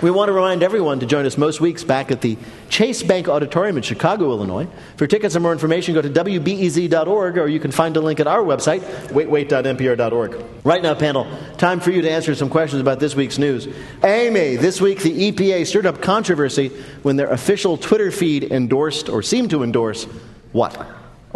We want to remind everyone to join us most weeks back at the Chase Bank Auditorium in Chicago, Illinois. For tickets and more information, go to WBEZ.org, or you can find a link at our website, waitwait.npr.org. Right now, panel, time for you to answer some questions about this week's news. Amy, this week the EPA stirred up controversy when their official Twitter feed endorsed, or seemed to endorse, what?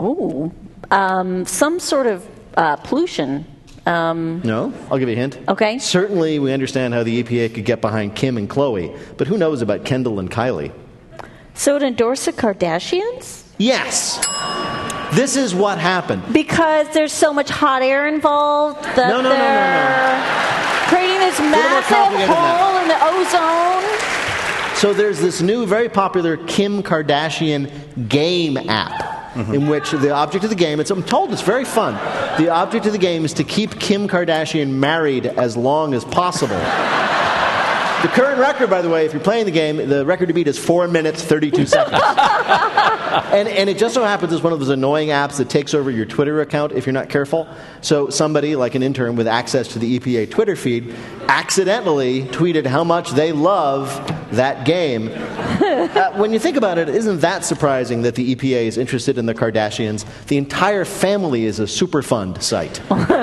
Some sort of pollution. No, I'll give you a hint. Okay. Certainly we understand how the EPA could get behind Kim and Khloe, but who knows about Kendall and Kylie? So it endorsed the Kardashians? Yes. This is what happened. Because there's so much hot air involved that No. they're creating this massive hole in the ozone? So there's this new, very popular Kim Kardashian game app. In which the object of the game, I'm told it's very fun, the object of the game is to keep Kim Kardashian married as long as possible. The current record, by the way, if you're playing the game, the record to beat is 4 minutes, 32 seconds. And it just so happens it's one of those annoying apps that takes over your Twitter account if you're not careful. So somebody, like an intern with access to the EPA Twitter feed, accidentally tweeted how much they love that game. When you think about it, isn't that surprising that the EPA is interested in the Kardashians? The entire family is a Superfund site.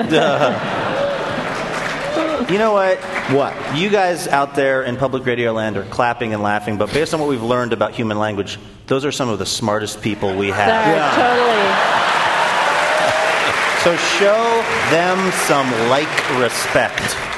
You know what? What? You guys out there in public radio land are clapping and laughing, but based on what we've learned about human language, those are some of the smartest people we have. Totally. So show them some respect.